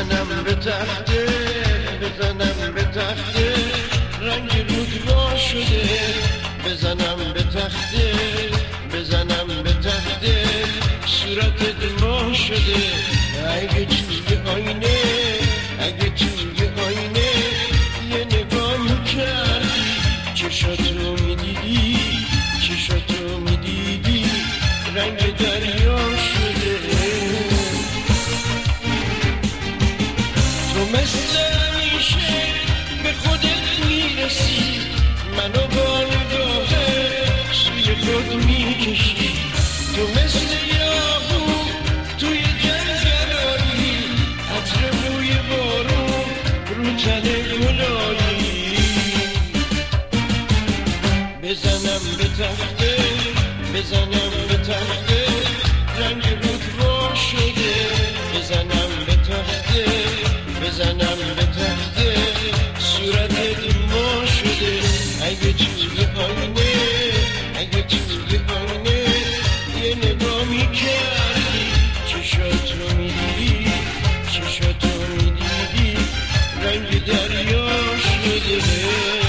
بزنم به تخته بزنم به تخته رنگ رود وا شده بزنم به تخته بزنم به تخته صورتت ماه شده اگه توی آینه اگه توی آینه یه نگاه میکردی چشاتو میدیدی چشاتو میدیدی رنگ دریا شده تو مثل همیشه به خودت میرسی منو با نگاهه سوی خود میکشی تو مثل یاهو توی جنگلایی عطر بوی بارون رو تن گلایی بزنم به تخته بزنم به تخته رنگ رود وا شده بزنم به تخته بزنم به تخته صورتت ما شده اگه توی آینه اگه توی آینه یه نگاه میکردی چشاتو میدیدی چشاتو میدیدی رنگ دریا شده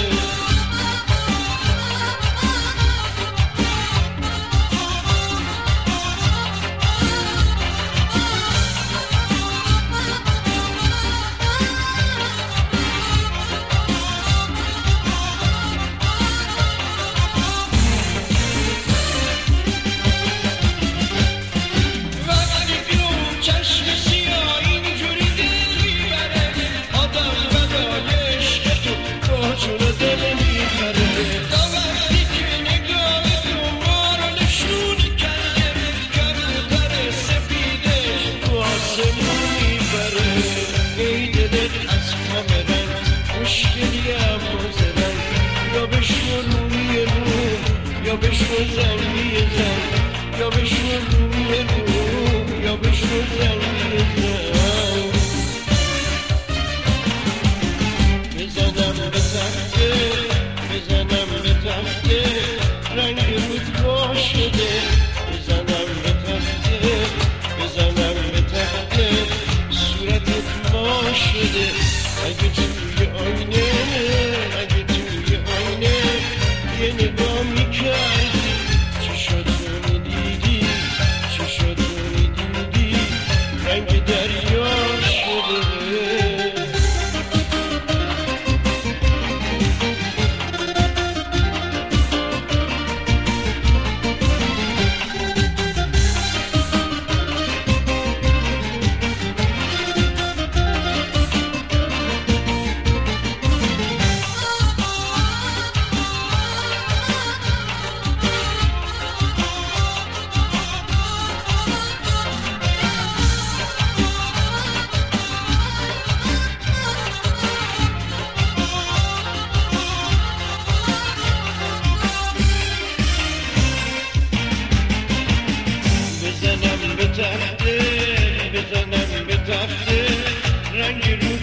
یا بشو زنگی زن یا بشو روی رو یا بشو زنگی زن بزنم به تخته بزنم به تخته رنگ رود وا شده بزنم به تخته بزنم به تخته صورتت ما شده اگه توی آینه اگه توی آینه یه نگاه میکردی چشاتو میدیدی چشاتو میدیدی رنگ دریا شده بزنم به تخته رنگ رو